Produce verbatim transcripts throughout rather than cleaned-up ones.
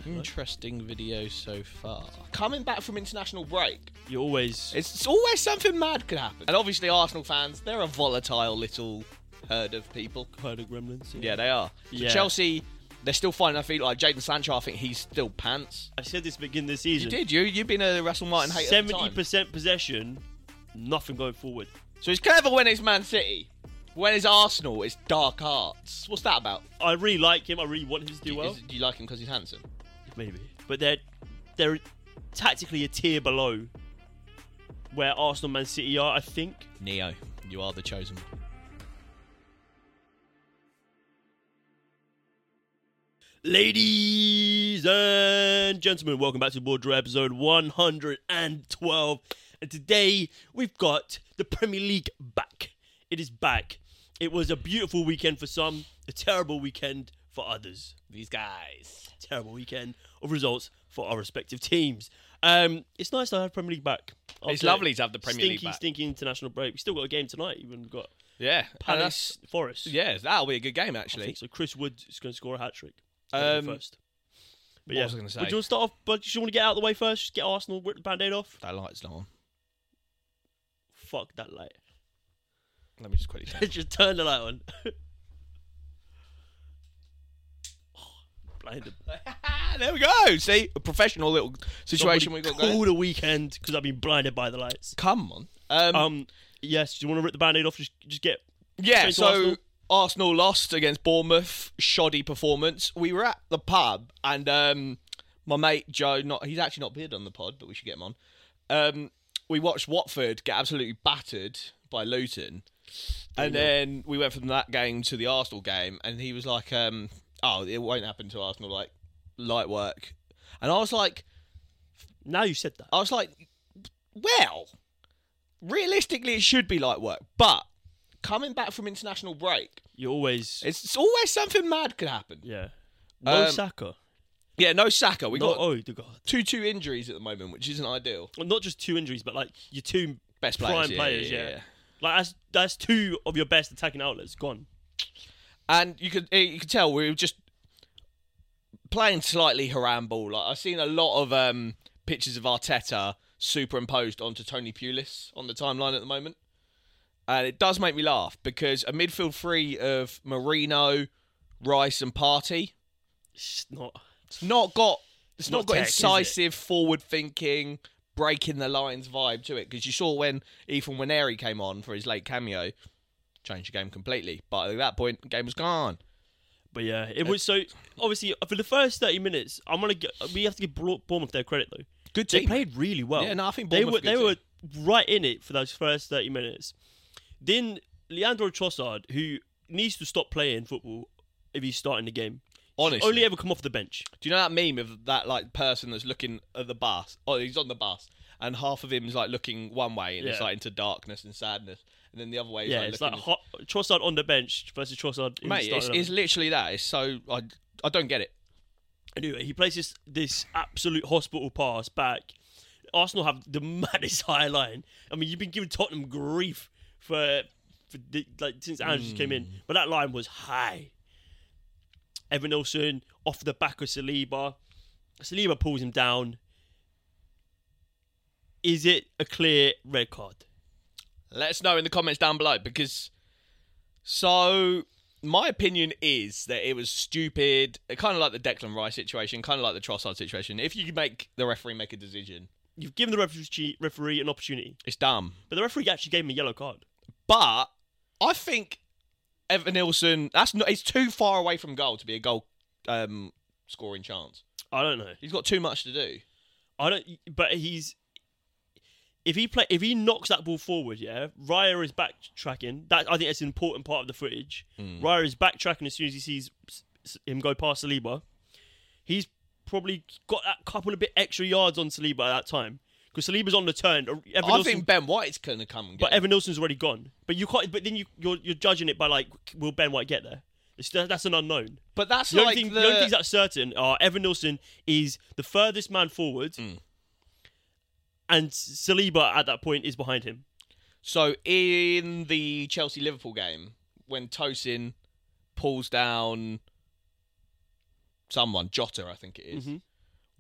Interesting video so far. Coming back from international break, You always... it's, it's always something mad could happen. And obviously Arsenal fans, they're a volatile little herd of people. Herd of gremlins. Yeah, they are. So Yeah. Chelsea, they're still finding their feet. Like Jadon Sancho, I think he's still pants. I said this beginning of the You season. did, you? You've been a Russell Martin hater at the seventy time. percent possession, nothing going forward. So he's clever when it's Man City. When it's Arsenal, it's dark arts. What's that about? I really like him. I really want him to do Do you, well. is- do you like him because he's handsome? Maybe. But they're, they're tactically a tier below where Arsenal and Man City are, I think. Neo, you are the chosen one. Ladies and gentlemen, welcome back to Board Draw episode one hundred twelve. And today we've got the Premier League back. It is back. It was a beautiful weekend for some, a terrible weekend for others. These guys. Terrible weekend of results for our respective teams. Um, it's nice to have Premier League back. It's After lovely to have the Premier stinky, League back. Stinky international break. We still got a game tonight. Even we've got Yeah. and Palace that's- Forest. Yeah, that'll be a good game, I actually. think so. Chris Wood is going to score a hat trick. Um, first. But what yeah, was I gonna say? Would you want to start off? But you want to get out of the way first? Just get Arsenal, rip the band-aid off. That light's not on. Fuck that light. Let me just quickly check. Just turn the light on. Oh, blinded. There we go. See, a professional little situation we got Somebody going. call the weekend because I've been blinded by the lights. Come on. Um, Um, yes. Do you want to rip the band-aid off? Just, just get. yeah, straight to so Arsenal? Arsenal lost against Bournemouth. Shoddy performance. We were at the pub and um, my mate Joe, not he's actually not appeared on the pod, but we should get him on. Um, we watched Watford get absolutely battered by Luton. And then we went from that game to the Arsenal game, and he was like, um, oh, it won't happen to Arsenal, like, light work. And I was like, Now you said that. I was like, well, realistically, it should be light work. But coming back from international break, You always. it's, it's always something mad could happen. Yeah. No Um, Saka. Yeah, no Saka. We No got Odegaard. two two injuries at the moment, which isn't ideal. Well, not just two injuries, but like your two Best prime players, yeah, players. yeah, Yeah, yeah. Like that's that's two of your best attacking outlets gone. And you could you could tell we were just playing slightly haramble. Like I've seen a lot of um, pictures of Arteta superimposed onto Tony Pulis on the timeline at the moment, and it does make me laugh because a midfield three of Marino, Rice, and Partey. It's not. It's not got it's not, Not got tech, is it? incisive forward thinking, breaking the lines vibe to it. Because you saw when Ethan Waneri came on for his late cameo, changed the game completely. But at that point, the game was gone. But yeah, it was so. Obviously, for the first thirty minutes, I'm gonna get. We have to give Bro- Bournemouth their credit though. Good They team. played really well. Yeah, no, I think they Bournemouth were are a they good were right in it for those first thirty minutes. Then Leandro Trossard, who needs to stop playing football if he's starting the game, Honestly. only ever come off the bench. Do you know that meme of that like person that's looking at the bus? Oh, he's on the bus, and half of him is like looking one way, and it's Yeah. like into darkness and sadness, and then the other way is Yeah, like it's looking. like hot, Trossard on the bench versus Trossard in Mate, the it's, starting it's eleven. literally that. It's so I I don't get it. Anyway, he plays this this absolute hospital pass back. Arsenal have the maddest high line. I mean, you've been giving Tottenham grief for, for the, like since Andrews came in, but that line was high. Evan Nilsson off the back of Saliba. Saliba pulls him down. Is it a clear red card? Let us know in the comments down below because so my opinion is that it was stupid, kind of like the Declan Rice situation, kind of like the Trossard situation. If you could make the referee make a decision, You've given the referee, referee an opportunity, it's dumb. but the referee actually gave him a yellow card. But I think Evan Nilsson, that's not, it's too far away from goal to be a goal um, scoring chance. I don't know. He's got too much to do. I don't. But he's if he play if he knocks that ball forward, yeah. Raya is backtracking. That I think that's an important part of the footage. Mm. Raya is backtracking as soon as he sees s- s- him go past Saliba. He's probably got that couple of bit extra yards on Saliba at that time because Saliba's on the turn. Evan I Nilsson- think Ben White's going to come and get but him. Evan Nilsson's already gone. But you can't. But then you you're, you're judging it by like, will Ben White get there? It's, that's an unknown. But that's The, like only thing, the... the only things that's certain are Evan Nilsson is the furthest man forward, Mm. and Saliba at that point is behind him. So in the Chelsea-Liverpool game, when Tosin pulls down someone, Jota, I think it is, Mhm.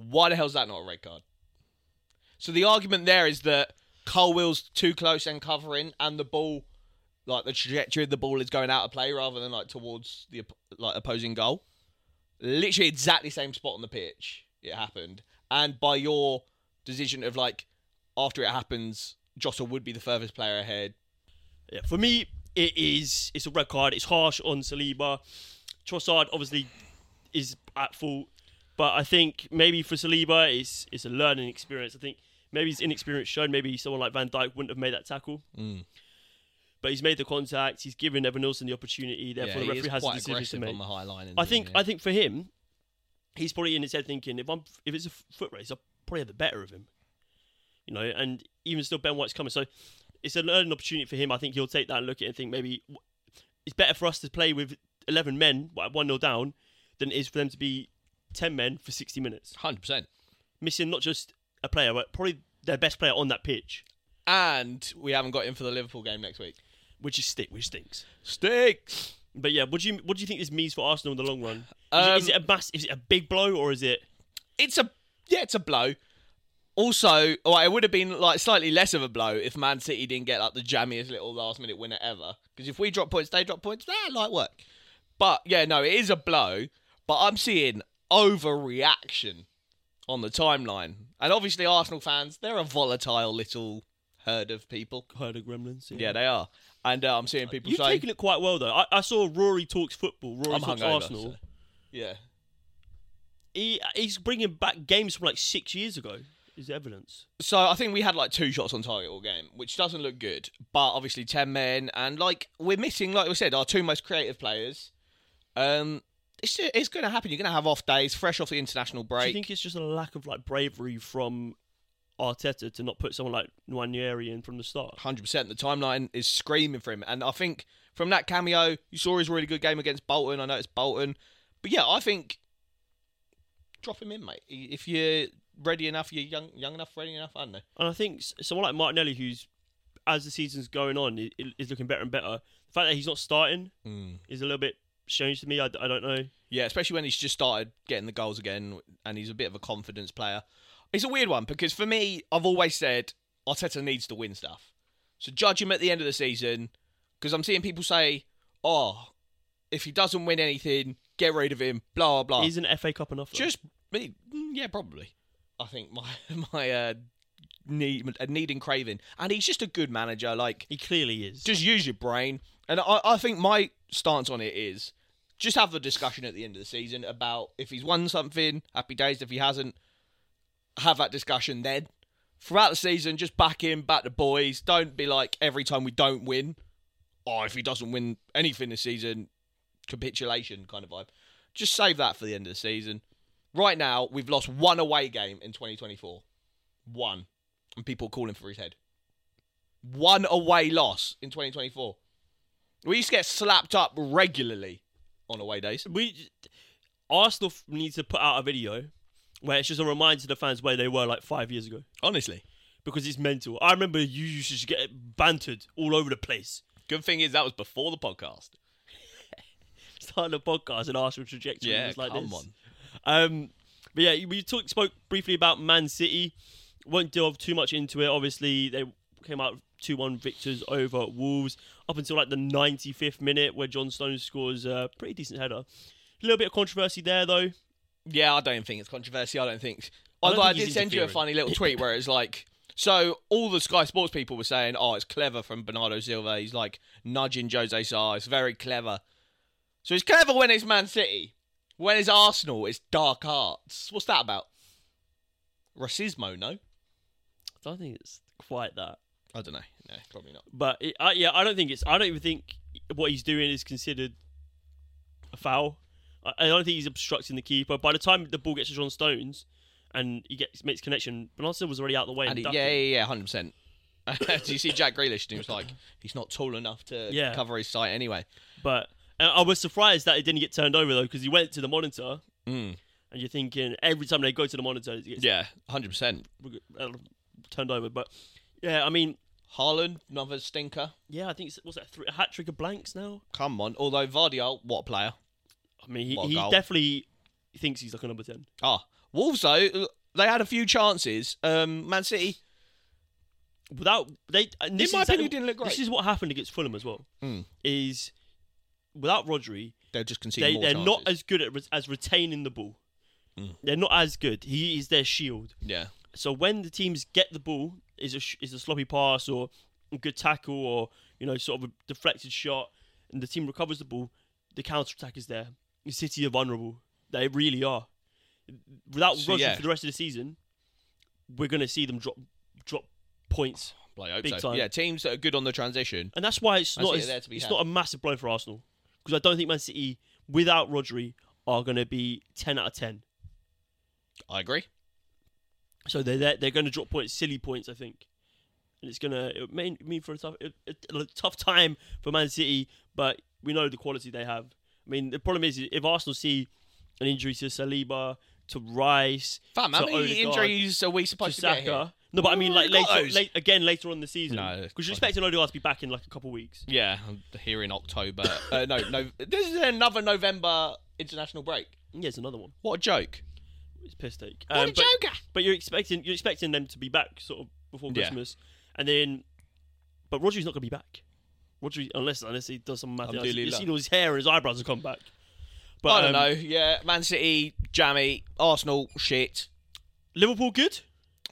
Why the hell's that not a red card? So the argument there is that Colwill's too close and covering, and the ball, like the trajectory of the ball is going out of play rather than like towards the like opposing goal. Literally exactly same spot on the pitch. It happened, and by your decision of like after it happens, Jota would be the furthest player ahead. Yeah, for me, it is. It's a red card. It's harsh on Saliba. Trossard obviously is at fault, but I think maybe for Saliba, it's it's a learning experience. I think maybe his inexperience showed. Maybe someone like Van Dijk wouldn't have made that tackle. Mm. But he's made the contact. He's given Evan Nilsson the opportunity. Therefore, Yeah, the referee has a quite decision to aggressive make. on the high line. I isn't think. he? Yeah. I think for him, he's probably in his head thinking, if I'm, if it's a foot race, I'll probably have the better of him. You know, and even still, Ben White's coming. So it's a learning opportunity for him. I think he'll take that and look at it and think maybe it's better for us to play with eleven men, one nil down, than it is for them to be ten men for sixty minutes. one hundred percent. Missing not just a player, but probably their best player on that pitch. And we haven't got him for the Liverpool game next week. Which is stick, which stinks. Stinks. But yeah, what do you what do you think this means for Arsenal in the long run? Is, Um, it, is it a mass? Is it a big blow or is it? It's a yeah, it's a blow. Also, well, it would have been like slightly less of a blow if Man City didn't get like the jammiest little last minute winner ever. Because if we drop points, they drop points. That light work. But yeah, no, it is a blow. But I'm seeing overreaction on the timeline, and obviously Arsenal fans, they're a volatile little herd of people. Herd of gremlins. Yeah, they are. And uh, I'm seeing people You've say, taken it quite well though. I, I saw Rory talks football. Rory I'm talks hungover, Arsenal. so- yeah. He he's bringing back games from like six years ago. Is evidence. So I think we had like two shots on target all game, which doesn't look good. But obviously ten men, and like we're missing, like we said, our two most creative players. Um, it's it's going to happen. You're going to have off days, fresh off the international break. Do you think it's just a lack of like bravery from Arteta to not put someone like Nwaneri in from the start? one hundred percent. The timeline is screaming for him, and I think from that cameo, you saw his really good game against Bolton. I know it's Bolton, but yeah, I think drop him in, mate. If you're ready enough, you're young, young enough, ready enough. I don't know. And I think s- someone like Martinelli, who's as the season's going on, i- i- is looking better and better. The fact that he's not starting Mm. is a little bit strange to me. I, d- I don't know. Yeah, especially when he's just started getting the goals again, and he's a bit of a confidence player. It's a weird one because for me, I've always said Arteta needs to win stuff. So judge him at the end of the season, because I'm seeing people say, "Oh, if he doesn't win anything, get rid of him." Blah blah blah. Is an F A Cup enough? though? Just me, mm, yeah, probably. I think my my uh, need a need and craving, and he's just a good manager. Like, he clearly is. just use your brain. And I, I think my stance on it is just have the discussion at the end of the season about if he's won something, happy days. If he hasn't, have that discussion then. Throughout the season, just back him, back the boys. Don't be like every time we don't win, or if he doesn't win anything this season, capitulation kind of vibe. Just save that for the end of the season. Right now, we've lost one away game in twenty twenty-four. One. And people calling for his head. One away loss in twenty twenty-four. We used to get slapped up regularly on away days. we Arsenal f- needs to put out a video where it's just a reminder to the fans where they were like five years ago, Honestly. because it's mental. I remember you used to just get bantered all over the place. Good thing is that was before the podcast. Starting a podcast and Arsenal trajectory Yeah, was like come this. on. Um, but yeah, we talked spoke briefly about Man City. Won't delve too much into it. Obviously, they came out two one victors over Wolves up until like the ninety-fifth minute, where John Stones scores a pretty decent header. A little bit of controversy there, though. Yeah, I don't think it's controversy. I don't think. I don't Although I, think he's did send you a interfering. funny little tweet where it's like, so all the Sky Sports people were saying, "Oh, it's clever from Bernardo Silva. He's like nudging Jose Sarr. It's very clever." So it's clever when it's Man City. When it's Arsenal, it's dark arts. What's that about? Racismo? No, I don't think it's quite that. I don't know. No, probably not. But it, uh, yeah, I don't think it's. I don't even think what he's doing is considered a foul. I, I don't think he's obstructing the keeper. By the time the ball gets to John Stones and he gets makes connection, Bernardo was already out the way. And And he, ducked yeah, it. yeah, yeah, hundred percent. Do you see Jack Grealish? And he was like, he's not tall enough to Yeah. cover his sight anyway. But uh, I was surprised that it didn't get turned over though, because he went to the monitor, Mm. and you're thinking every time they go to the monitor, it gets Yeah, hundred percent. uh, turned over. But yeah, I mean, Haaland, another stinker. yeah, I think it's what's that three, a hat trick of blanks now. Come on. Although Vardiol, what a player. I mean, he, What a he goal. definitely thinks he's like a number ten. Ah, Wolves though, they had a few chances. Um, Man City, Without they, and this in my is opinion, exactly- didn't look great. This is what happened against Fulham as well. Mm. Is without Rodri, They're just conceding they more they're chances. not as good at re- as retaining the ball. Mm. They're not as good. He is their shield. Yeah. So when the teams get the ball, is a sh- is a sloppy pass or a good tackle or you know sort of a deflected shot, and the team recovers the ball, the counter attack is there. City are vulnerable. They really are. Without So, Rodri yeah. for the rest of the season, we're going to see them drop drop points, Like, I hope big so. time. Yeah, teams that are good on the transition. and that's why it's Man not City as, are there to be it's had. not a massive blow for Arsenal because I don't think Man City without Rodri are going to be ten out of ten. I agree. So they're they're, they're going to drop points, silly points, I think, and it's going to it may mean for a tough a, a, a tough time for Man City. But we know the quality they have. I mean, the problem is if Arsenal see an injury to Saliba, to Rice, Fam, how to many Odegaard, injuries are we to supposed to, get Saka. here? No, but I mean, like We got later, those. late, again later on in the season. No, Because you're expecting Odegaard to be back in like a couple of weeks. Yeah, I'm here in October. uh, no, no. This is another November international break. Yeah, it's another one. What a joke! It's piss take. What Um, a but, joker! but you're expecting you're expecting them to be back sort of before Yeah. Christmas, and then, but Rodri's not going to be back. Rodri, unless unless he does some math. You Alhamdulillah. see all his hair and his eyebrows have come back. But I don't um, know. Yeah, Man City, jammy. Arsenal, shit. Liverpool good?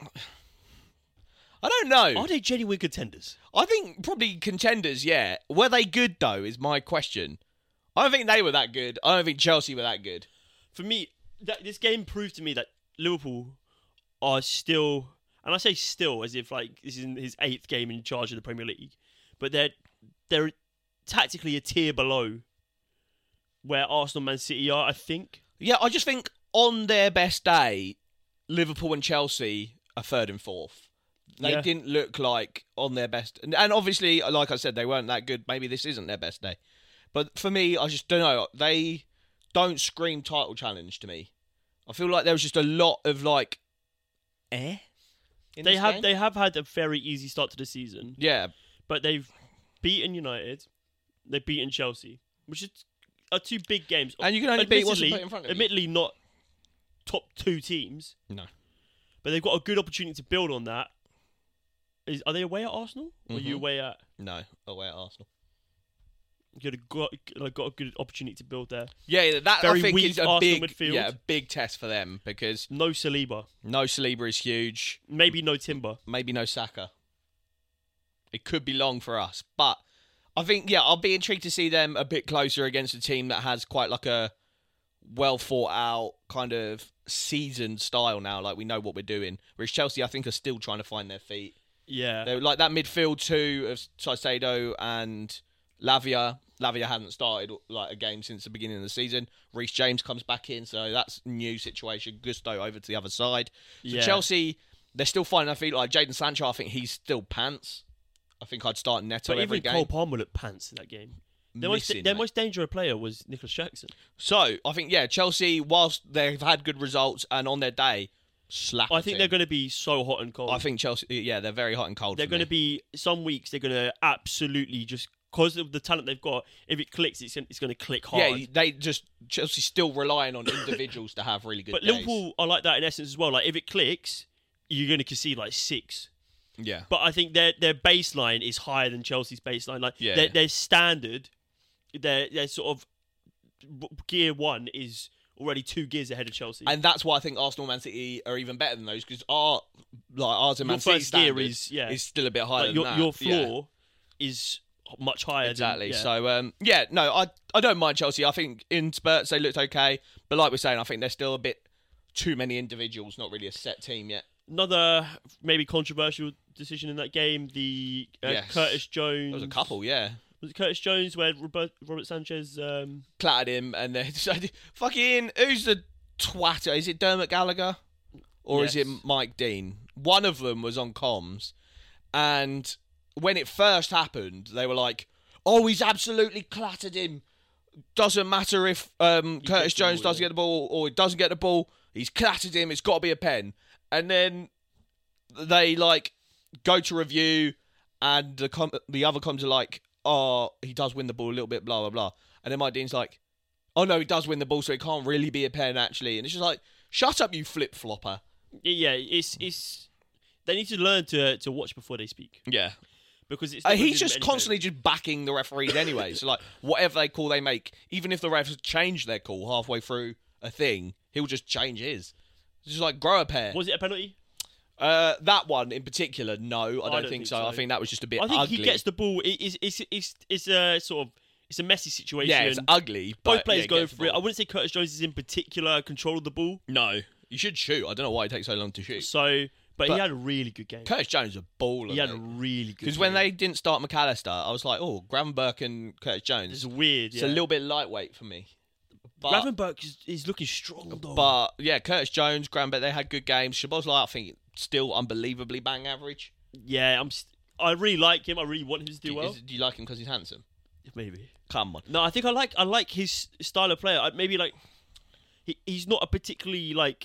I don't know. Are they genuine contenders? I think probably contenders, yeah. Were they good, though, is my question. I don't think they were that good. I don't think Chelsea were that good. For me, that, this game proved to me that Liverpool are still, and I say still as if like this is his eighth game in charge of the Premier League, but they're they're tactically a tier below where Arsenal, Man City are. I think. Yeah, I just think on their best day, Liverpool and Chelsea are third and fourth. They Yeah. didn't look like on their best. And, and obviously, like I said, they weren't that good. Maybe this isn't their best day. But for me, I just don't know. They don't scream title challenge to me. I feel like there was just a lot of like, eh? in They this have game. they have had a very easy start to the season, Yeah, but they've beaten United, they've beaten Chelsea, which is are two big games. and you can only beat what's Admittedly- put in front of you. Admittedly, not top two teams, No. but they've got a good opportunity to build on that. Is are they away at Arsenal? Or are you Mhm. away at? No, away at Arsenal. You got like, got a good opportunity to build there. Yeah, that Very I think weak is a Arsenal big, midfield. yeah, a big test for them because No Saliba, no Saliba is huge. maybe no Timber. Maybe no Saka. It could be long for us, but I think yeah, I'll be intrigued to see them a bit closer against a team that has quite like a well thought out kind of seasoned style now. Like we know what we're doing. Whereas Chelsea, I think, are still trying to find their feet. Yeah, They're like that midfield two of Caicedo and Lavia. Lavia hadn't started like a game since the beginning of the season. Reece James comes back in, so that's a new situation. Gusto over to the other side. So yeah. Chelsea, they're still finding their feet. Like Jadon Sancho, I think he's still pants. I think I'd start Neto But every even game. Cole Palmer looked pants in that game. Their most, Missing, their mate. most dangerous player was Nicholas Jackson. So I think yeah, Chelsea, whilst they've had good results and on their day, slap. I think they're going to be so hot and cold. I think Chelsea, yeah, they're very hot and cold. they're for going to me. be some weeks. They're going to absolutely just because of the talent they've got. If it clicks, it's gonna, it's going to click hard. Yeah, they just Chelsea's still relying on individuals to have really good. but days. Liverpool are like that in essence as well. Like if it clicks, you're going to concede like six. yeah, But I think their their baseline is higher than Chelsea's baseline. Like Yeah, their, yeah. their standard, their their sort of gear one is already two gears ahead of Chelsea. and that's why I think Arsenal, Man City are even better than those because our like ours and Your Man City first gear standard is- yeah. is still a bit higher Like, your than that. your Yeah. floor is much higher. Exactly. Than, yeah. So um, yeah, no, I I don't mind Chelsea. I think in spurts they looked okay, but like we're saying, I think they're still a bit too many individuals, not really a set team yet. Another maybe controversial decision in that game, the uh, Yes. Curtis Jones. There was a couple, yeah. Was it Curtis Jones where Robert, Robert Sanchez? Um, Clattered him, and then decided, fucking who's the twatter? Is it Dermot Gallagher or is it Yes. Mike Dean? One of them was on comms, and when it first happened, they were like, "Oh, he's absolutely clattered him. Doesn't matter if um, Curtis gets the Jones ball, doesn't yeah. get the ball or he doesn't get the ball. He's clattered him. It's got to be a pen." And then they like go to review, and the com- the other comms are like, "Oh, he does win the ball a little bit, blah blah blah." And then Mike Dean's like, oh no, he does win the ball, so it can't really be a pen actually. And it's just like, shut up, you flip flopper. Yeah, it's it's. They need to learn to to watch before they speak. Yeah. Because it's Uh, not gonna he's do them just any constantly favours. just backing the referees anyway. So like whatever they call they make, even if the refs change their call halfway through a thing, he'll just change his. It's just like grow a pair. Was it a penalty? Uh, that one in particular, no, I don't, don't think, think so. so. I think that was just a bit I think ugly. he gets the ball. It, it's it's it's it's a sort of it's a messy situation. yeah, it's ugly. Both but, players yeah, go gets the for it. I ball. wouldn't say Curtis Jones is in particular control of the ball. No, you should shoot. I don't know why it takes so long to shoot. So, but, But he had a really good game. Curtis Jones is a baller. He had a really good. Because game. when they didn't start McAllister, I was like, oh, Gravenberch and Curtis Jones. it's weird. It's Yeah. a little bit lightweight for me. But, Gravenberch is, is looking strong though. but yeah, Curtis Jones, Gravenberch, they had good games. Szoboszlai, I think, still unbelievably bang average. yeah, I'm. St- I really like him. I really want him to do Do, well. is, do you like him because he's handsome? Maybe. Come on. No, I think I like I like his style of player. I, maybe like he he's not a particularly like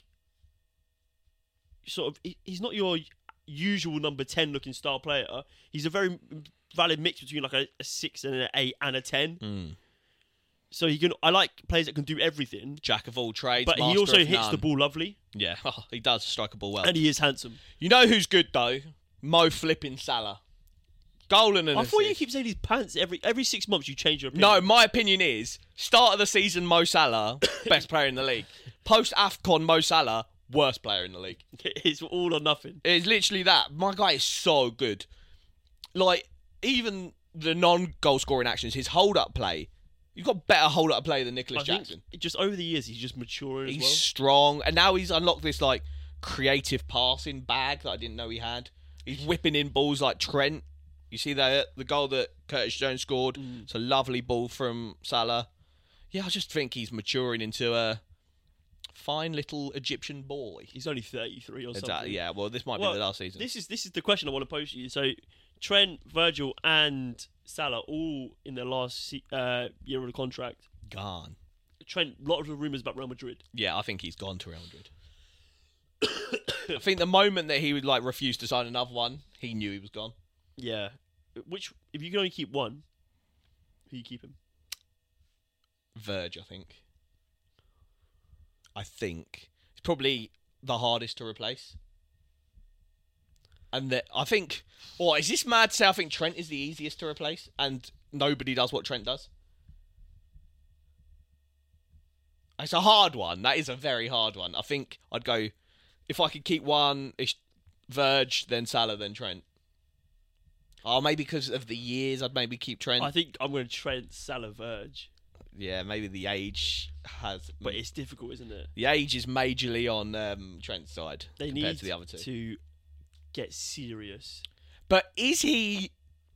sort of he, he's not your usual number ten looking style player. He's a very valid mix between like a, a six and an eight and a ten. Mm. So he can. I like players that can do everything, Jack of all trades, but he master also of hits none. the ball lovely, Yeah, he does strike a ball well. and he is handsome. You know who's good though? Mo flipping Salah. Goal and an I thought you assist. keep saying his pants every every six months. You change your opinion. No, my opinion is start of the season Mo Salah, best player in the league. Post AFCON Mo Salah, worst player in the league. it's all or nothing. It's literally that. My guy is so good. Like even the non-goal scoring actions, his hold-up play. You've got better hold-up play than Nicholas I think Jackson. just over the years, he's just maturing He's as well. strong, and now he's unlocked this like creative passing bag that I didn't know he had. He's whipping in balls like Trent. You see that the goal that Curtis Jones scored? Mm. It's a lovely ball from Salah. Yeah, I just think he's maturing into a fine little Egyptian boy. He's only thirty-three or something. Exactly. Yeah. Well, this might Well, be the last season. This is this is the question I want to pose to you. So, Trent, Virgil, and Salah all in their last se- uh, year of the contract. Gone. Trent, a lot of the rumours about Real Madrid. Yeah, I think he's gone to Real Madrid. I think the moment that he would like refuse to sign another one, he knew he was gone. Yeah. Which, if you can only keep one, who you keep him? Verge, I think. I think it's probably the hardest to replace. And that I think, or is this mad to say I think Trent is the easiest to replace, and nobody does what Trent does? It's a hard one. That is a very hard one. I think I'd go if I could keep one. It's Verge, then Salah, then Trent. Oh, maybe because of the years, I'd maybe keep Trent. I think I'm going to Trent, Salah, Verge. Yeah, maybe the age has. But it's difficult, isn't it? The age is majorly on um, Trent's side They compared need to the other two. to get serious. But is he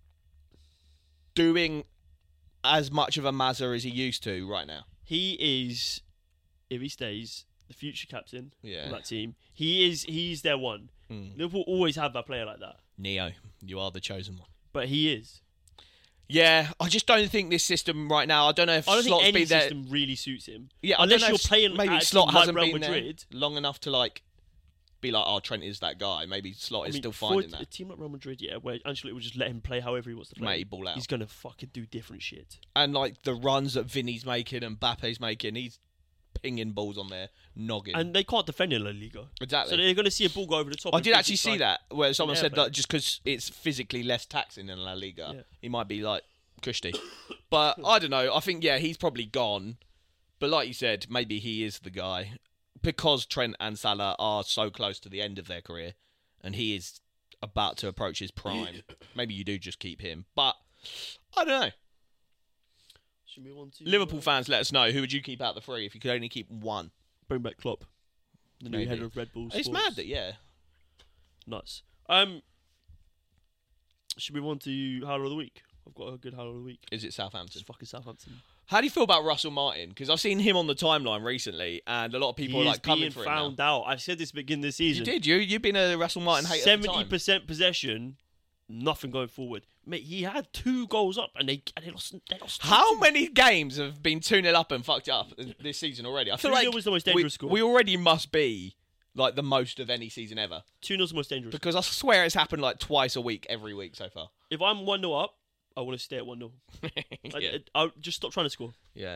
doing as much of a Mazza as he used to right now? He is, if he stays, the future captain Yeah. of that team. He is. He's their one. Mm. Liverpool always have that player like that, Neo, you are the chosen one. but he is. Yeah, I just don't think this system right now. I don't know if I don't Slot's think any been there. system really suits him. Yeah, I unless don't know you're if playing maybe at a Slot team like hasn't Real been Madrid. there long enough to like be like, oh, Trent is that guy. Maybe Slot I is mean, still for finding a that. team like Real Madrid, yeah, where Ancelotti would just let him play however he wants to play. Mate, he ball out. He's gonna fucking do different shit. And like the runs that Vinny's making and Mbappe's making, he's pinging balls on their noggin. And they can't defend in La Liga, exactly. so they're gonna see a ball go over the top. I and did think actually it's see like- that where someone an said airplane. that just because it's physically less taxing in La Liga, Yeah. he might be like cushy. But I don't know. I think yeah, he's probably gone. But like you said, maybe he is the guy because Trent and Salah are so close to the end of their career, and he is about to approach his prime. Maybe you do just keep him. But I don't know. Should we want to Liverpool uh, fans, let us know who would you keep out of the three if you could only keep one. bring back Klopp, the new Maybe. head of Red Bull? It's Sports. mad that yeah. Nuts. Um, should we want to Howler of the Week? I've got a good Howler of the Week. Is it Southampton? It's fucking Southampton. How do you feel about Russell Martin? Because I've seen him on the timeline recently, and a lot of people he are is like coming being for him now. found out. I've said this at the beginning of the You season. did, you? You've been a Russell Martin hater for Seventy time. percent possession, nothing going forward. Mate, he had two goals up, and they and they lost. They lost. How two. many games have been two nil up and fucked up this season already? I feel three like nil was the most we, dangerous score. we already must be like the most of any season ever. Two nil's the most dangerous. Because I swear it's happened like twice a week, every week so far. If I'm one nil up, I want to stay at one nil. yeah. I'll just stop trying to score. yeah.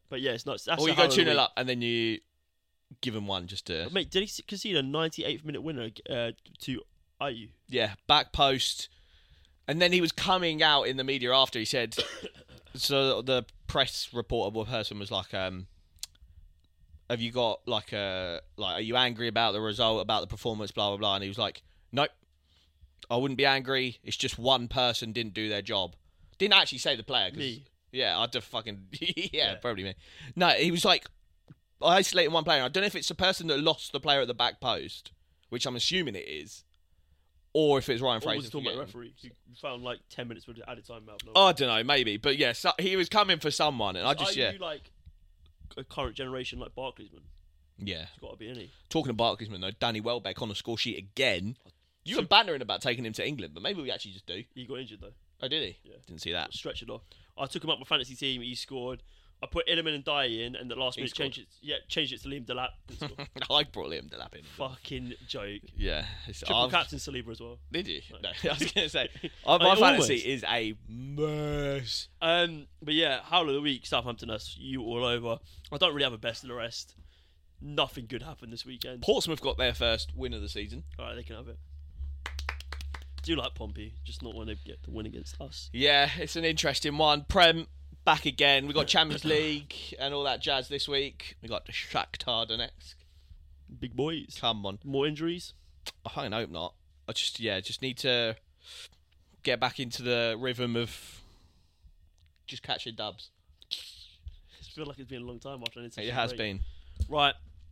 But yeah, it's not. That's or the you go highlight of two the nil week. up and then you give them one just to. But mate, did he concede a ninety-eighth minute winner uh, to I U? Yeah, back post. And then he was coming out in the media after. He said, so the press reporter person was like, um, have you got like a, like, are you angry about the result, about the performance, blah, blah, blah. And he was like, nope, I wouldn't be angry. It's just one person didn't do their job. Didn't actually say the player. Cause, Me. Yeah, I'd have fucking, yeah, Yeah. probably me. No, he was like, isolating one player. I don't know if it's the person that lost the player at the back post, which I'm assuming it is. Or if it's Ryan Or Fraser. was he talking about forgetting. referee? He found like ten minutes with added time out. No. Oh, I don't know, maybe. But yeah, so he was coming for someone, and I just, Are yeah. you like a current generation like Barclaysman? Yeah. It's got to be, any. Talking of Barclaysman, though, Danny Welbeck on the score sheet again. You were bantering about taking him to England, but maybe we actually just do. He got injured though. Oh, did he? Yeah. Didn't see that. Stretch it off. I took him up my fantasy team. He scored. I put Illiman and Dye in, and the last He minute scored. changed it. Yeah, changed it to Liam Delap. Didn't score. I brought Liam Delap in. Fucking joke. Yeah. It's, Triple I've- captain Saliba as well. Did you? No. No, I was going to say. uh, my Like, fantasy almost. is a mess. Um, but yeah, Howl of the Week, Southampton, that's you all over. I don't really have a best of the rest. Nothing good happened this weekend. Portsmouth got their first win of the season. Alright, they can have it. Do like Pompey, just not when they get the win against us. Yeah, it's an interesting one. Prem back again. We got Champions League and all that jazz this week. We got Shakhtar Donetsk. Big boys. Come on. More injuries? I fucking hope not. I just yeah, just need to get back into the rhythm of just catching dubs. I feel like it's been a long time after an It international has break. been. Right.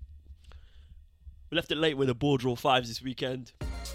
We left it late with the board draw fives this weekend.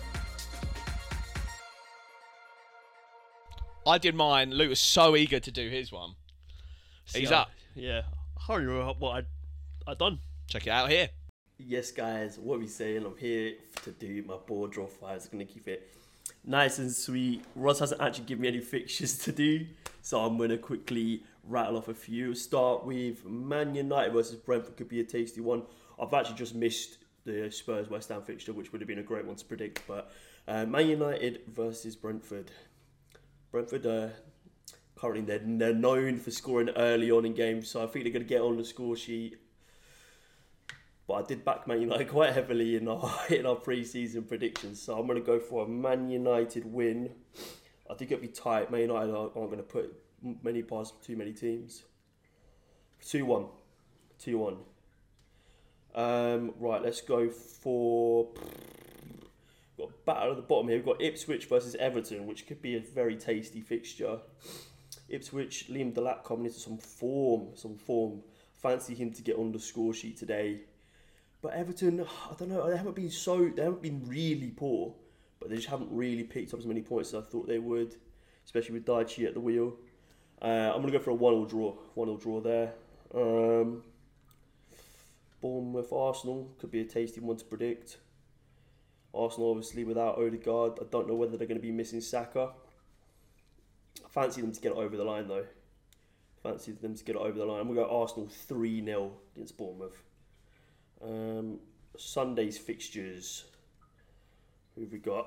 I did mine. Luke was so eager to do his one. He's I- up. Yeah. I can't remember what I I done. Check it out here. Yes, guys, what are we saying? I'm here to do my board draw fives. I'm going to keep it nice and sweet. Ross hasn't actually given me any fixtures to do, so I'm going to quickly rattle off a few. Start with Man United versus Brentford, could be a tasty one. I've actually just missed the Spurs West Ham fixture, which would have been a great one to predict. But uh, Man United versus Brentford. Brentford, uh, currently they're, they're known for scoring early on in games, so I think they're going to get on the score sheet. But I did back Man United quite heavily in our in our pre-season predictions, so I'm going to go for a Man United win. I think it'll be tight. Man United aren't going to put many past too many teams. two one. two one. Um, right, let's go for... We've got a battle at the bottom here. We've got Ipswich versus Everton, which could be a very tasty fixture. Ipswich, Liam Delap coming into some form, some form. Fancy him to get on the score sheet today. But Everton, I don't know, they haven't been so, they haven't been really poor, but they just haven't really picked up as many points as I thought they would, especially with Daichi at the wheel. Uh, I'm going to go for a one-all draw, one-all draw there. Um, Bournemouth, Arsenal, could be a tasty one to predict. Arsenal obviously without Odegaard, I don't know whether they're going to be missing Saka. I fancy them to get it over the line though. Fancy them to get it over the line. I'm going to go Arsenal three nil against Bournemouth. Um, Sunday's fixtures. Who have we got?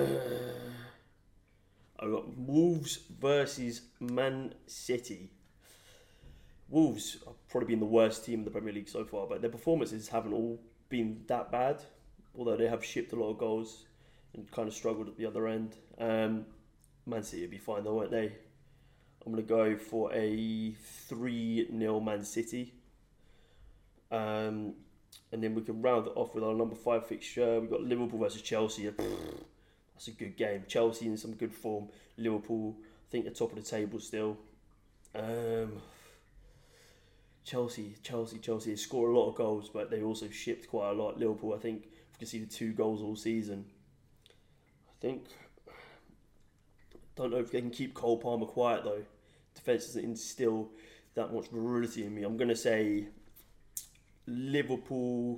I've got Wolves versus Man City. Wolves have probably been the worst team in the Premier League so far, but their performances haven't all been that bad, although they have shipped a lot of goals and kind of struggled at the other end. Um, Man City would be fine though, won't they? I'm going to go for a three nil Man City. Um, and then we can round it off with our number five fixture. We've got Liverpool versus Chelsea. That's a good game. Chelsea in some good form. Liverpool, I think, at the top of the table still. Um, Chelsea, Chelsea, Chelsea. They score a lot of goals, but they also shipped quite a lot. Liverpool, I think, we can see the two goals all season. I think. Don't know if they can keep Cole Palmer quiet though. Defence doesn't instill that much virility in me. I'm going to say Liverpool.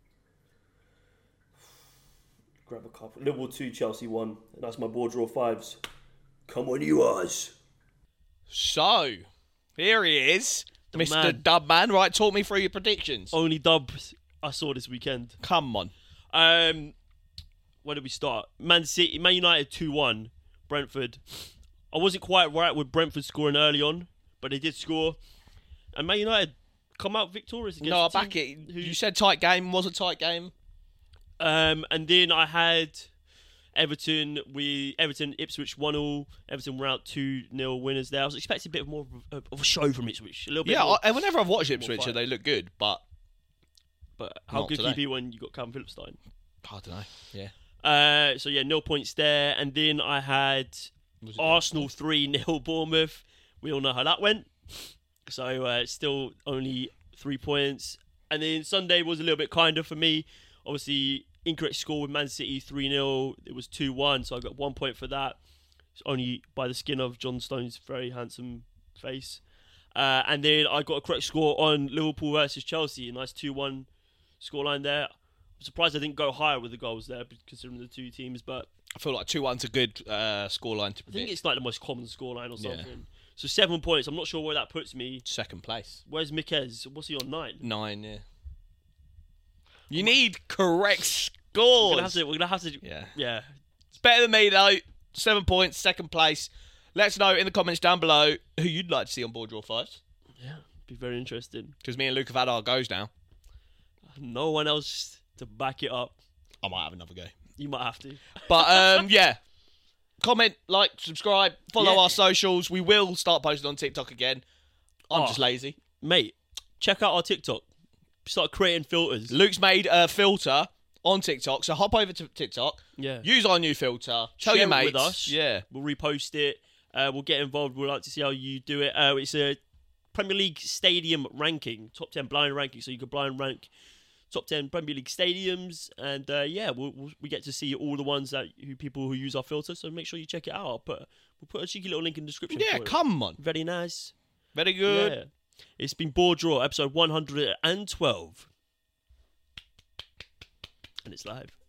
Grab a couple. Liverpool two, Chelsea one. And that's my board draw fives. Come on, you Oz. So, here he is, The Mister man. Dubman. Right, talk me through your predictions. Only dubs I saw this weekend. Come on. Um, where did we start? Man City, Man United two one. Brentford. I wasn't quite right with Brentford scoring early on, but they did score. And Man United come out victorious against No, I the team back it. who- You said tight game. Was a tight game. Um, and then I had Everton. We Everton Ipswich one all. Everton were out two nil winners there. I was expecting a bit more of a, of a show from Ipswich. A little bit Yeah, more. I, whenever I've watched more Ipswich, fight. they look good, but But how Not good can today. you be when you got Calvin Phillips starting? I don't know. Yeah. Uh, so yeah, nil points there. And then I had Was it- Arsenal three nil Bournemouth. We all know how that went. So uh, still only three points. And then Sunday was a little bit kinder for me. Obviously, incorrect score with Man City three nil. It was two one, so I got one point for that. It's only by the skin of John Stone's very handsome face. Uh, and then I got a correct score on Liverpool versus Chelsea. A nice two one scoreline there. I'm surprised I didn't go higher with the goals there, considering the two teams. But I feel like two one's a good uh, scoreline to I think predict. it's like the most common scoreline or Yeah. something. So seven points. I'm not sure where that puts me. Second place. Where's Miquez? What's he on? Nine? Nine, yeah. You need correct We're scores. gonna have to. We're gonna have to. Yeah. Yeah. It's better than me, though. Seven points, second place. Let us know in the comments down below who you'd like to see on Board Draw Fives. Yeah. Be very interesting. Because me and Luke have had our goes now. No one else to back it up. I might have another go. You might have to. But, um, yeah. Comment, like, subscribe, follow Yeah. our socials. We will start posting on TikTok again. I'm Oh. just lazy. Mate, check out our TikTok. Start creating filters. Luke's made a filter on TikTok, so hop over to TikTok. Yeah. Use our new filter. Tell Share your it mates. with us. Yeah. We'll repost it. Uh, we'll get involved. We'd like to see how you do it. Uh, it's a Premier League stadium ranking, top ten blind ranking. So you can blind rank top ten Premier League stadiums, and uh, yeah, we'll, we'll, we get to see all the ones that who people who use our filter. So make sure you check it out. I'll put we'll put a cheeky little link in the description. Yeah, for it. come on. Very nice. Very good. Yeah. It's been Board Draw, episode one hundred twelve. And it's live.